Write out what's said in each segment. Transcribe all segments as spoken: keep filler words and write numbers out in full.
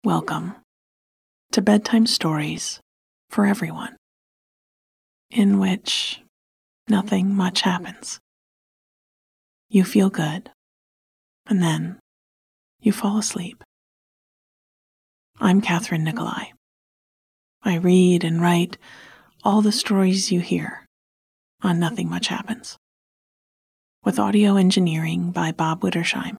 Welcome to Bedtime Stories for Everyone, in which nothing much happens. You feel good, and then you fall asleep. I'm Catherine Nicolai. I read and write all the stories you hear on Nothing Much Happens, with audio engineering by Bob Wittersheim.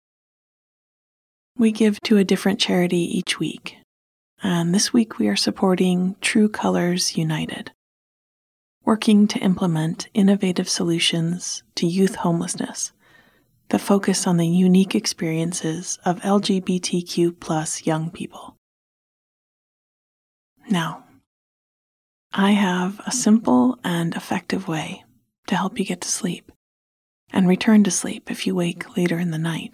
We give to a different charity each week, and this week we are supporting True Colors United, working to implement innovative solutions to youth homelessness that focus on the unique experiences of L G B T Q plus young people. Now, I have a simple and effective way to help you get to sleep and return to sleep if you wake later in the night.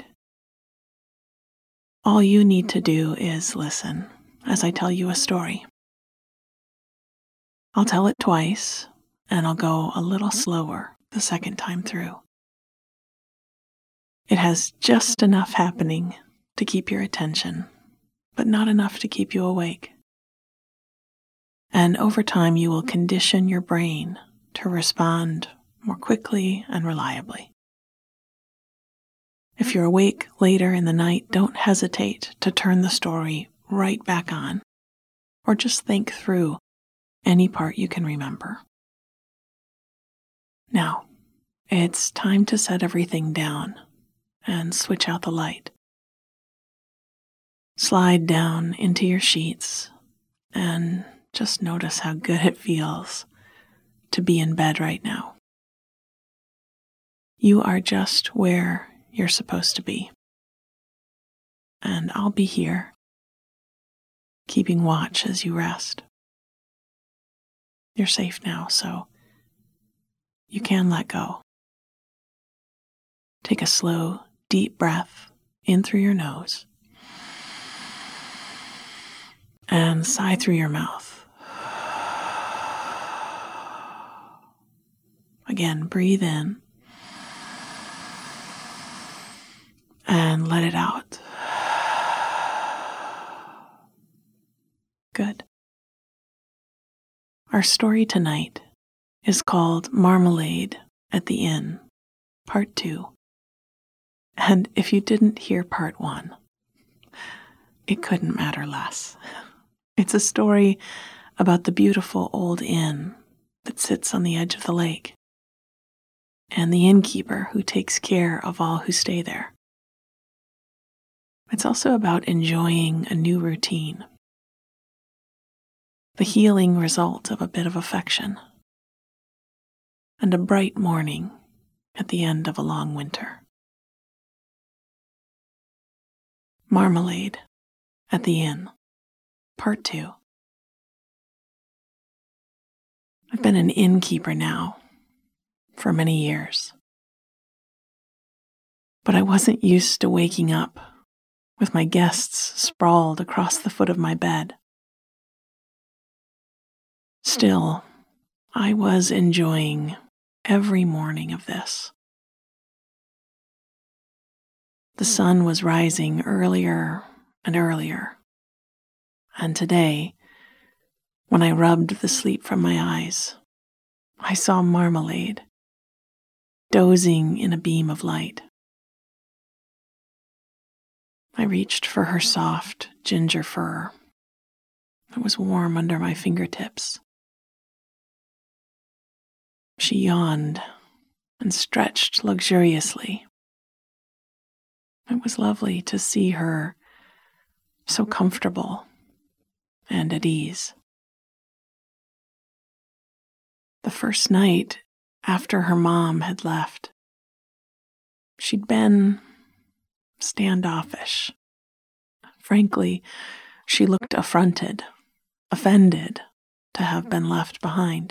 All you need to do is listen as I tell you a story. I'll tell it twice, and I'll go a little slower the second time through. It has just enough happening to keep your attention, but not enough to keep you awake. And over time, you will condition your brain to respond more quickly and reliably. If you're awake later in the night, don't hesitate to turn the story right back on, or just think through any part you can remember. Now, it's time to set everything down and switch out the light. Slide down into your sheets and just notice how good it feels to be in bed right now. You are just where you're supposed to be. And I'll be here, keeping watch as you rest. You're safe now, so you can let go. Take a slow, deep breath in through your nose and sigh through your mouth. Again, breathe in and let it out. Good. Our story tonight is called Marmalade at the Inn, Part two. And if you didn't hear Part one, it couldn't matter less. It's a story about the beautiful old inn that sits on the edge of the lake, and the innkeeper who takes care of all who stay there. It's also about enjoying a new routine, the healing result of a bit of affection, and a bright morning at the end of a long winter. Marmalade at the Inn, Part two. I've been an innkeeper now for many years, but I wasn't used to waking up with my guests sprawled across the foot of my bed. Still, I was enjoying every morning of this. The sun was rising earlier and earlier, and today, when I rubbed the sleep from my eyes, I saw Marmalade dozing in a beam of light. I reached for her soft ginger fur. It was warm under my fingertips. She yawned and stretched luxuriously. It was lovely to see her so comfortable and at ease. The first night after her mom had left, she'd been standoffish. Frankly, she looked affronted, offended to have been left behind.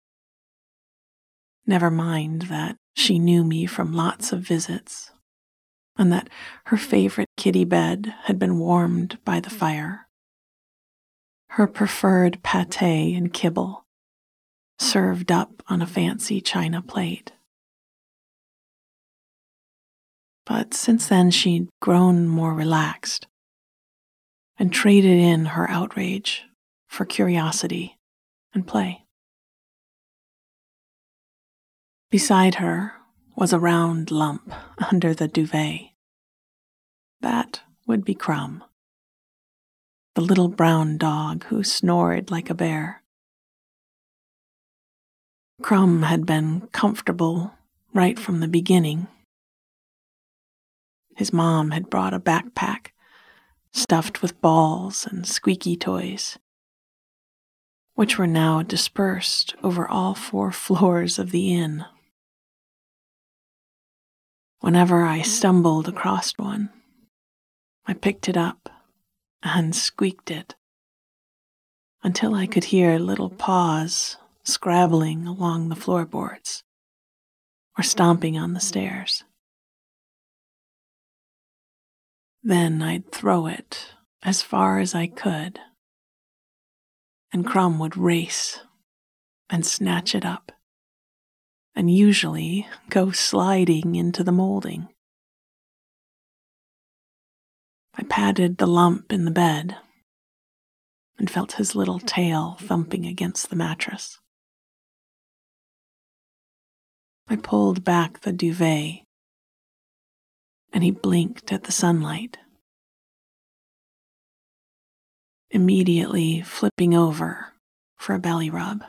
Never mind that she knew me from lots of visits, and that her favorite kitty bed had been warmed by the fire. Her preferred pâté and kibble served up on a fancy china plate. But since then she'd grown more relaxed, and traded in her outrage for curiosity and play. Beside her was a round lump under the duvet. That would be Crumb, the little brown dog who snored like a bear. Crumb had been comfortable right from the beginning. His mom had brought a backpack stuffed with balls and squeaky toys, which were now dispersed over all four floors of the inn. Whenever I stumbled across one, I picked it up and squeaked it until I could hear little paws scrabbling along the floorboards or stomping on the stairs. Then I'd throw it as far as I could, and Crumb would race and snatch it up, and usually go sliding into the molding. I patted the lump in the bed and felt his little tail thumping against the mattress. I pulled back the duvet, and he blinked at the sunlight, immediately flipping over for a belly rub.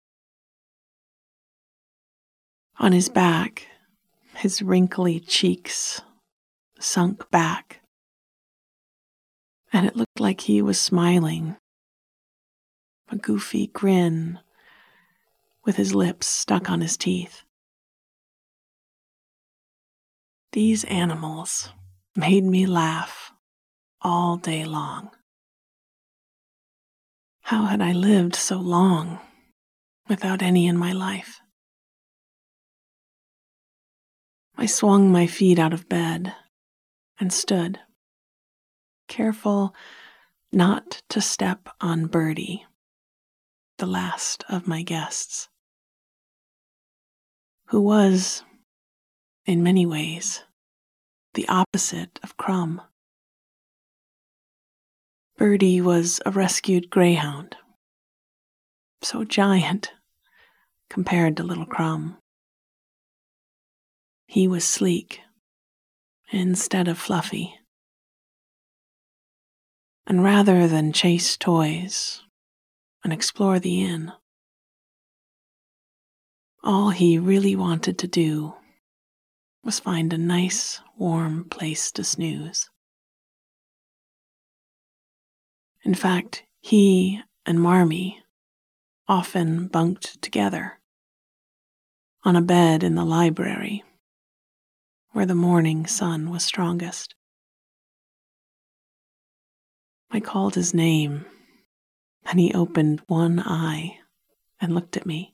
On his back, his wrinkly cheeks sunk back, and it looked like he was smiling, a goofy grin with his lips stuck on his teeth. These animals made me laugh all day long. How had I lived so long without any in my life? I swung my feet out of bed and stood, careful not to step on Birdie, the last of my guests, who was, in many ways, the opposite of Crumb. Birdie was a rescued greyhound, so giant compared to little Crumb. He was sleek instead of fluffy, and rather than chase toys and explore the inn, all he really wanted to do was find a nice, warm place to snooze. In fact, he and Marmee often bunked together on a bed in the library where the morning sun was strongest. I called his name, and he opened one eye and looked at me.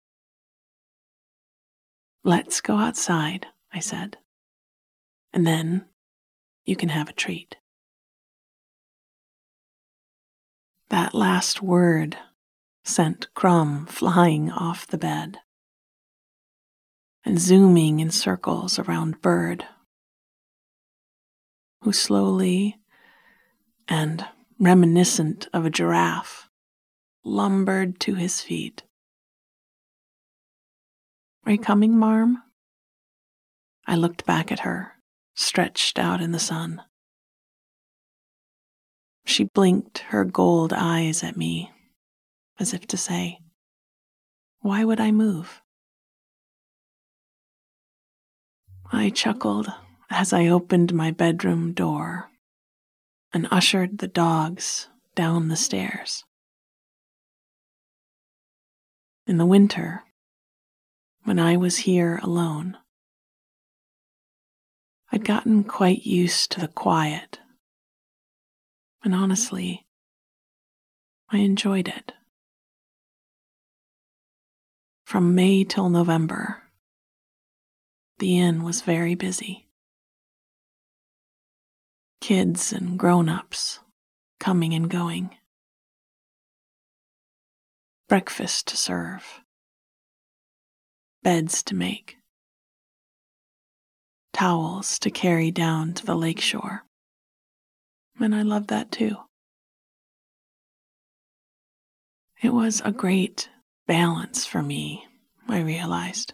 "Let's go outside," I said, "and then you can have a treat." That last word sent Crumb flying off the bed and zooming in circles around Bird, who slowly and reminiscent of a giraffe lumbered to his feet. "Are you coming, Marm?" I looked back at her, stretched out in the sun. She blinked her gold eyes at me, as if to say, "Why would I move?" I chuckled as I opened my bedroom door and ushered the dogs down the stairs. In the winter, when I was here alone, I'd gotten quite used to the quiet, and honestly, I enjoyed it. From May till November, the inn was very busy. Kids and grown-ups coming and going. Breakfast to serve. Beds to make. Towels to carry down to the lakeshore. And I loved that too. It was a great balance for me, I realized.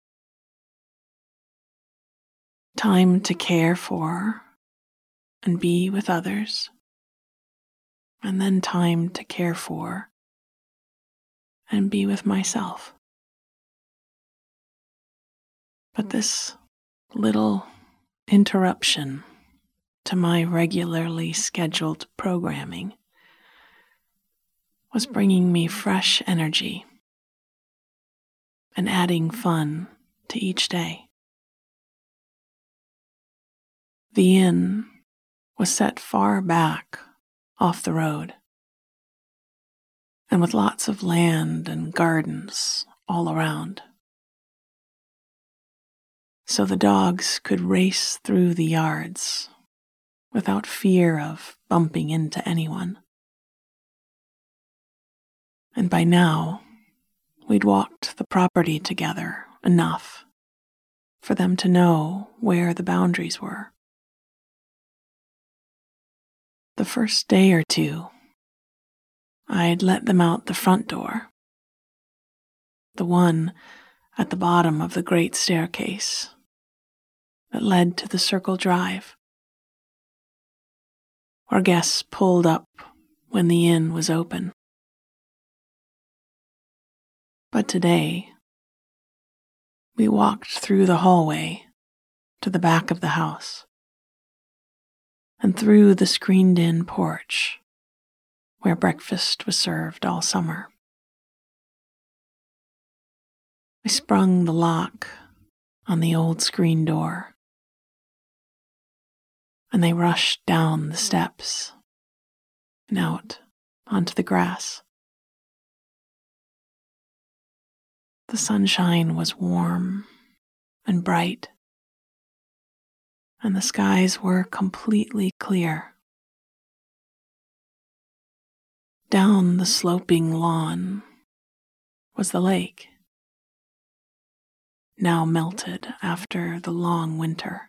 Time to care for and be with others, and then time to care for and be with myself. But this little interruption to my regularly scheduled programming was bringing me fresh energy and adding fun to each day. The inn was set far back off the road, and with lots of land and gardens all around. So the dogs could race through the yards without fear of bumping into anyone. And by now, we'd walked the property together enough for them to know where the boundaries were. The first day or two, I'd let them out the front door, the one at the bottom of the great staircase that led to the circle drive, where guests pulled up when the inn was open. But today, we walked through the hallway to the back of the house and through the screened-in porch where breakfast was served all summer. I sprung the lock on the old screen door, and they rushed down the steps and out onto the grass. The sunshine was warm and bright, and the skies were completely clear. Down the sloping lawn was the lake, now melted after the long winter.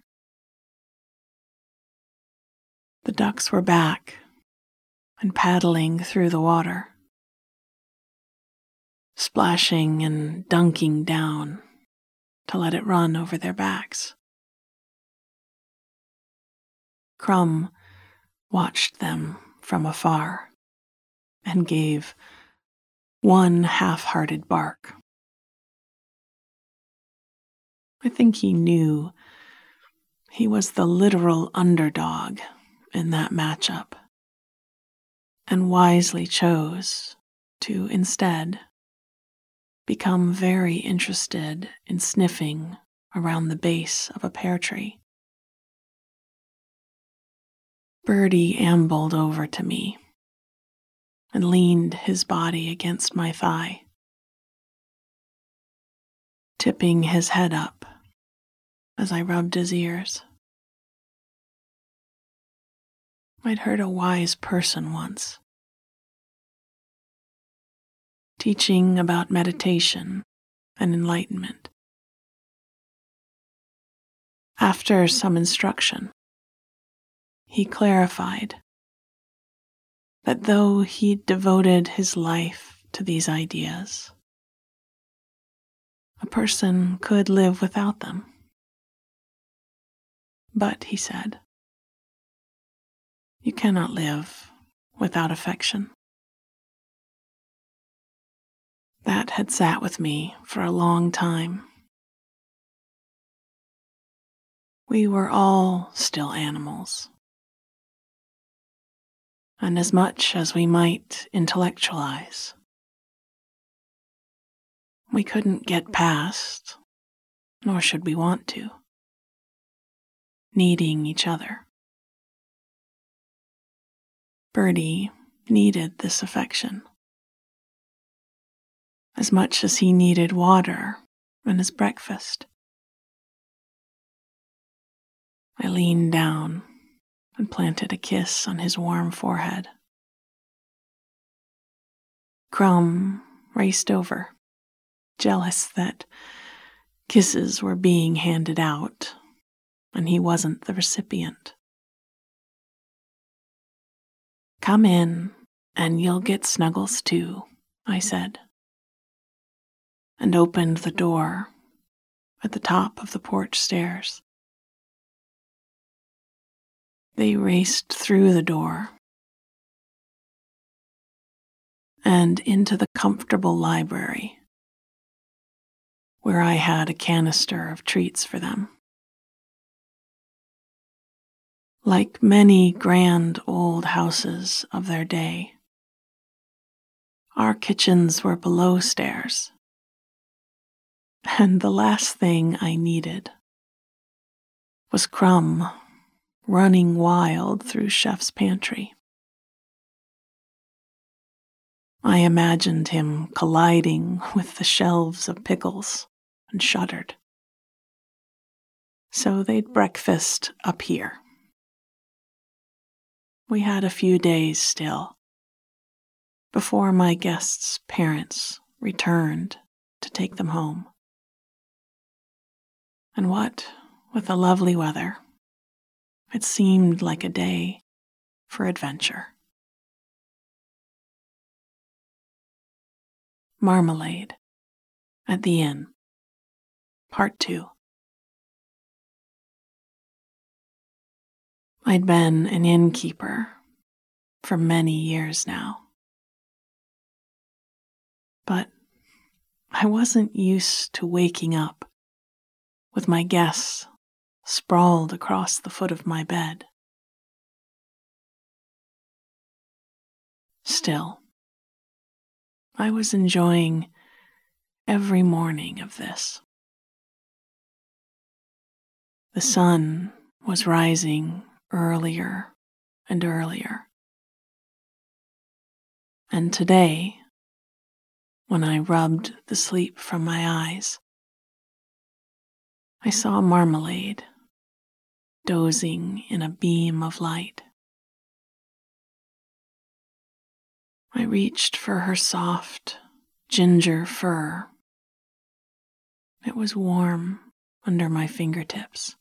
The ducks were back and paddling through the water, splashing and dunking down to let it run over their backs. Crumb watched them from afar and gave one half-hearted bark. I think he knew he was the literal underdog in that matchup, and wisely chose to instead become very interested in sniffing around the base of a pear tree. Birdie ambled over to me and leaned his body against my thigh, tipping his head up as I rubbed his ears. I'd heard a wise person once teaching about meditation and enlightenment. After some instruction, he clarified that though he'd devoted his life to these ideas, a person could live without them. But, he said, you cannot live without affection. That had sat with me for a long time. We were all still animals, and as much as we might intellectualize, we couldn't get past, nor should we want to, needing each other. Birdie needed this affection as much as he needed water and his breakfast. I leaned down and planted a kiss on his warm forehead. Crumb raced over, jealous that kisses were being handed out and he wasn't the recipient. Come in and you'll get snuggles too, I said, and opened the door at the top of the porch stairs. They raced through the door and into the comfortable library where I had a canister of treats for them. Like many grand old houses of their day, our kitchens were below stairs, and the last thing I needed was Crumb running wild through Chef's pantry. I imagined him colliding with the shelves of pickles and shuddered. So they'd breakfast up here. We had a few days still before my guests' parents returned to take them home. And what with the lovely weather, it seemed like a day for adventure. Marmalade at the Inn, Part two. I'd been an innkeeper for many years now, but I wasn't used to waking up with my guests sprawled across the foot of my bed. Still, I was enjoying every morning of this. The sun was rising earlier and earlier. And today, when I rubbed the sleep from my eyes, I saw Marmalade dozing in a beam of light. I reached for her soft, ginger fur. It was warm under my fingertips.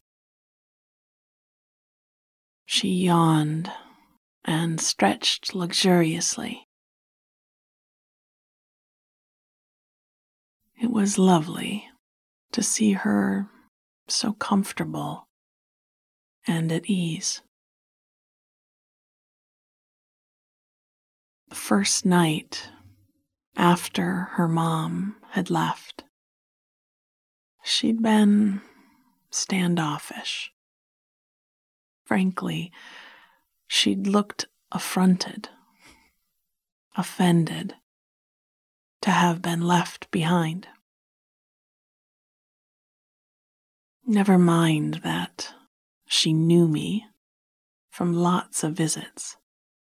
She yawned and stretched luxuriously. It was lovely to see her so comfortable and at ease. The first night after her mom had left, she'd been standoffish. Frankly, she'd looked affronted, offended to have been left behind. Never mind that she knew me from lots of visits,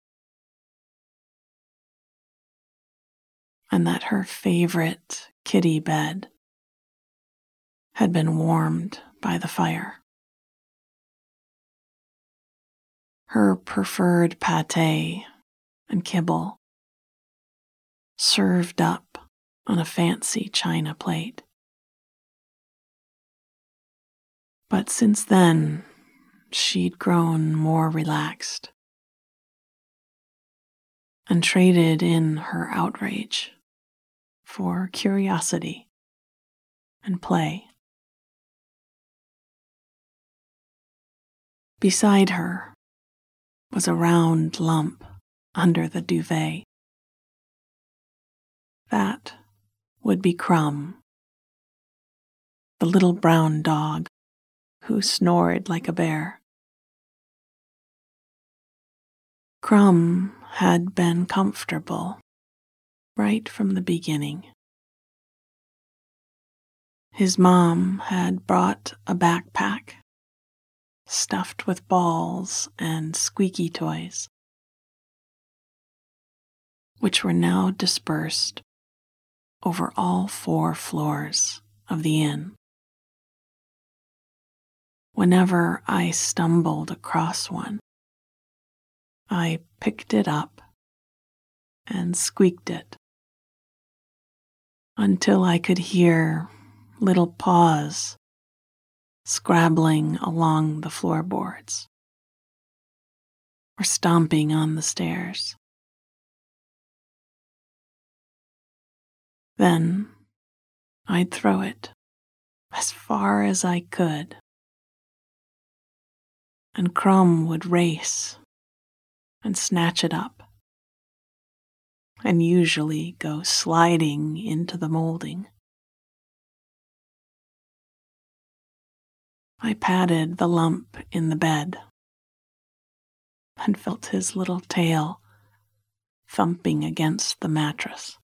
and that her favorite kitty bed had been warmed by the fire. Her preferred pâté and kibble served up on a fancy china plate. But since then, she'd grown more relaxed and traded in her outrage for curiosity and play. Beside her was a round lump under the duvet. That would be Crumb, the little brown dog who snored like a bear. Crumb had been comfortable right from the beginning. His mom had brought a backpack stuffed with balls and squeaky toys, which were now dispersed over all four floors of the inn. Whenever I stumbled across one, I picked it up and squeaked it until I could hear little paws scrabbling along the floorboards or stomping on the stairs. Then I'd throw it as far as I could, and Crumb would race and snatch it up, and usually go sliding into the molding. I patted the lump in the bed and felt his little tail thumping against the mattress.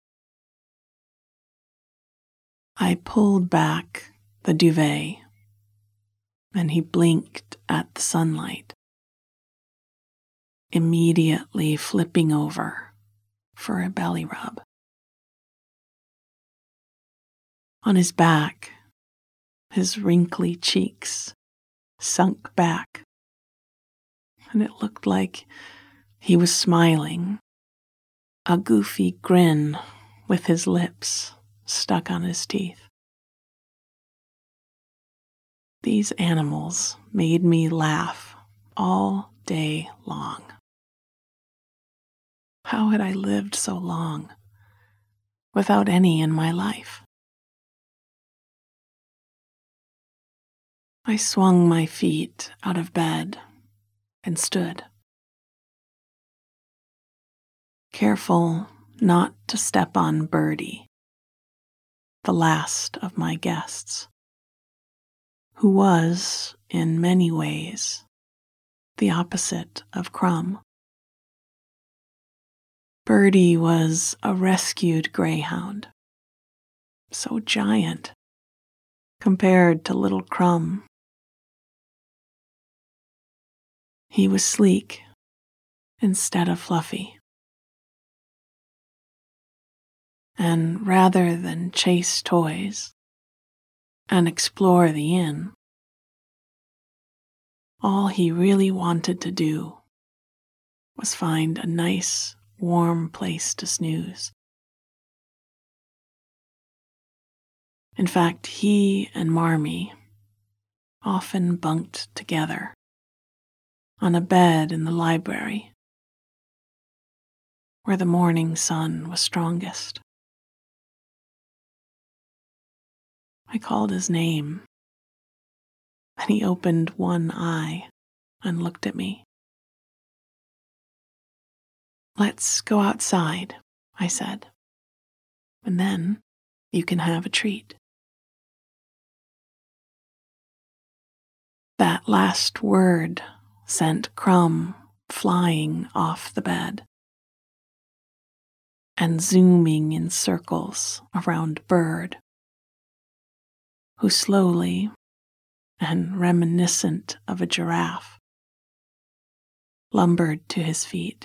I pulled back the duvet, and he blinked at the sunlight, immediately flipping over for a belly rub. On his back, his wrinkly cheeks sunk back, and it looked like he was smiling, a goofy grin with his lips stuck on his teeth. These animals made me laugh all day long. How had I lived so long without any in my life? I swung my feet out of bed and stood, careful not to step on Birdie, the last of my guests, who was, in many ways, the opposite of Crumb. Birdie was a rescued greyhound, so giant compared to little Crumb. He was sleek instead of fluffy. And rather than chase toys and explore the inn, all he really wanted to do was find a nice, warm place to snooze. In fact, he and Marmee often bunked together on a bed in the library where the morning sun was strongest. I called his name, and he opened one eye and looked at me. "Let's go outside," I said, "and then you can have a treat." That last word sent Crumb flying off the bed and zooming in circles around Bird, who slowly and reminiscent of a giraffe lumbered to his feet.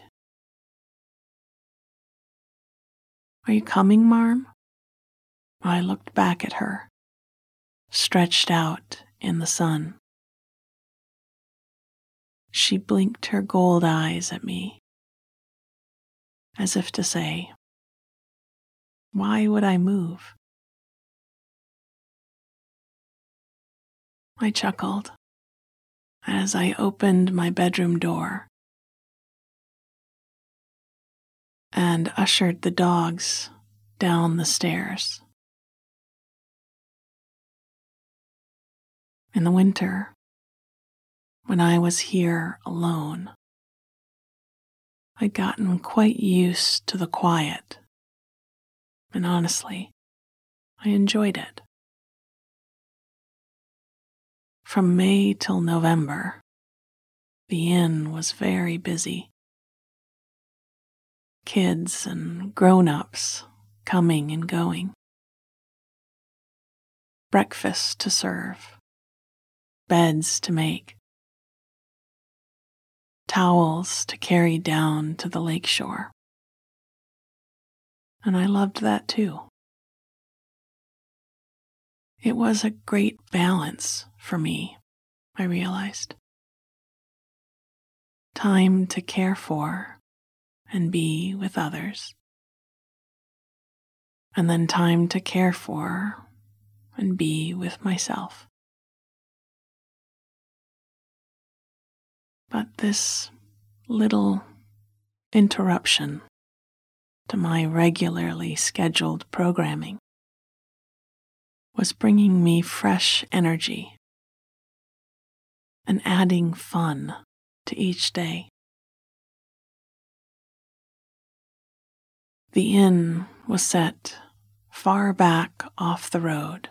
"Are you coming, Marm?" I looked back at her, stretched out in the sun. She blinked her gold eyes at me, as if to say, "Why would I move?" I chuckled as I opened my bedroom door and ushered the dogs down the stairs. In the winter, when I was here alone, I'd gotten quite used to the quiet, and honestly, I enjoyed it. From May till November, the inn was very busy. Kids and grown-ups coming and going. Breakfast to serve, beds to make, towels to carry down to the lakeshore. And I loved that too. It was a great balance for me, I realized. Time to care for and be with others, and then time to care for and be with myself. But this little interruption to my regularly scheduled programming was bringing me fresh energy and adding fun to each day. The inn was set far back off the road,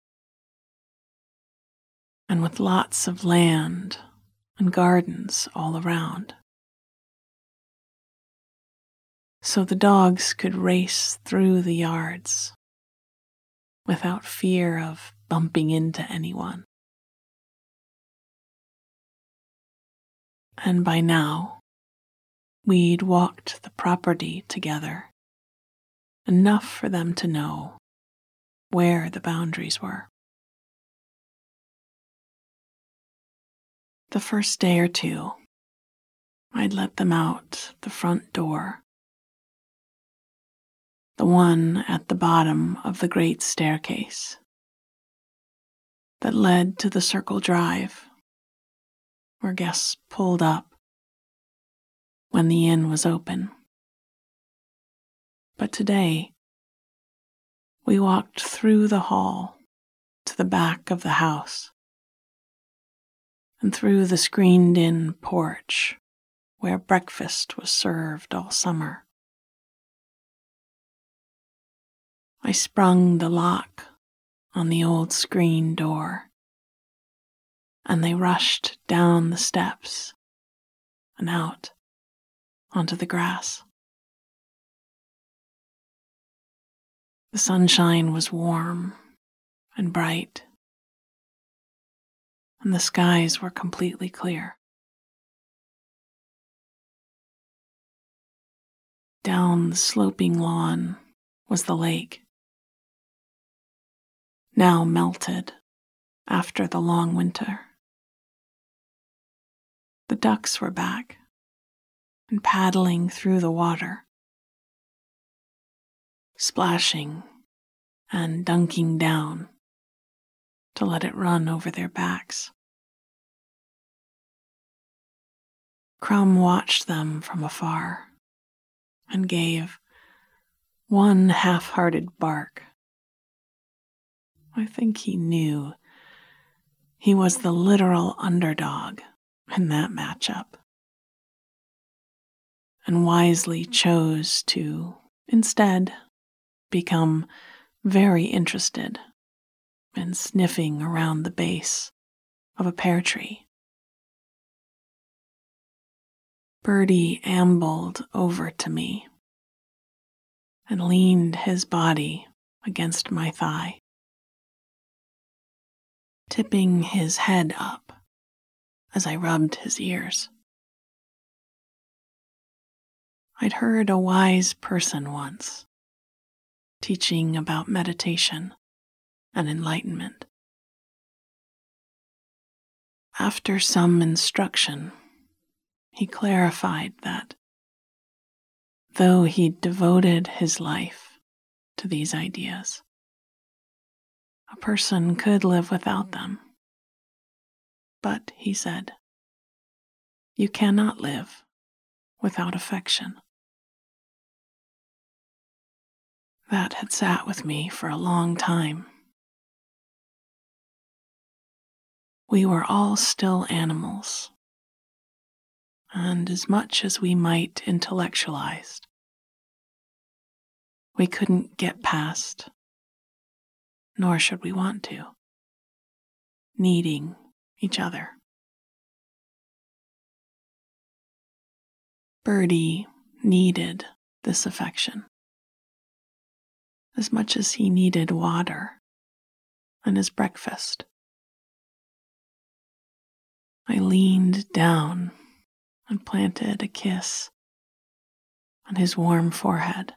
and with lots of land and gardens all around, so the dogs could race through the yards without fear of bumping into anyone. And by now, we'd walked the property together, enough for them to know where the boundaries were. The first day or two, I'd let them out the front door, the one at the bottom of the great staircase that led to the circle drive where guests pulled up when the inn was open. But today, we walked through the hall to the back of the house and through the screened-in porch where breakfast was served all summer. I sprung the lock on the old screen door, and they rushed down the steps and out onto the grass. The sunshine was warm and bright, and the skies were completely clear. Down the sloping lawn was the lake, now melted after the long winter. The ducks were back and paddling through the water, splashing and dunking down to let it run over their backs. Crumb watched them from afar and gave one half-hearted bark. I think he knew he was the literal underdog in that matchup, and wisely chose to, instead, become very interested in sniffing around the base of a pear tree. Birdie ambled over to me and leaned his body against my thigh, tipping his head up as I rubbed his ears. I'd heard a wise person once teaching about meditation and enlightenment. After some instruction, he clarified that though he'd devoted his life to these ideas, a person could live without them. But, he said, you cannot live without affection. That had sat with me for a long time. We were all still animals, and as much as we might intellectualize, we couldn't get past, nor should we want to, needing each other. Birdie needed this affection as much as he needed water and his breakfast. I leaned down and planted a kiss on his warm forehead.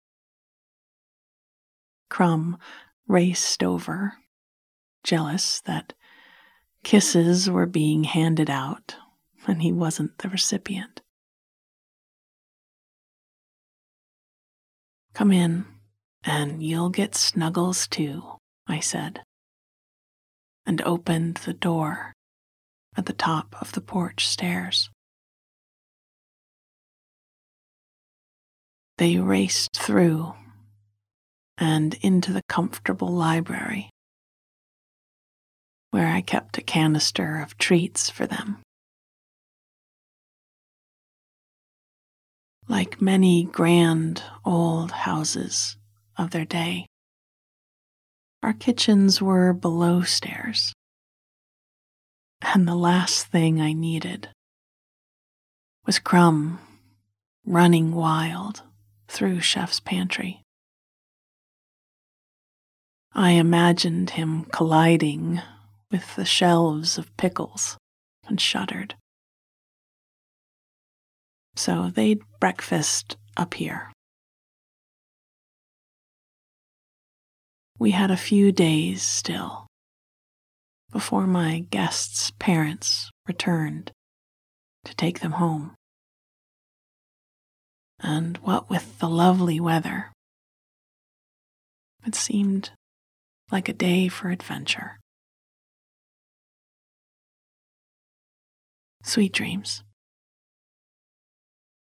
Crumb raced over, jealous that kisses were being handed out and he wasn't the recipient. Come in, and you'll get snuggles too, I said, and opened the door at the top of the porch stairs. they raced through and into the comfortable library, where I kept a canister of treats for them. Like many grand old houses of their day, our kitchens were below stairs, and the last thing I needed was Crumb running wild through Chef's pantry. I imagined him colliding with the shelves of pickles and shuddered. So they'd breakfast up here. We had a few days still before my guests' parents returned to take them home. And what with the lovely weather, it seemed like a day for adventure. Sweet dreams.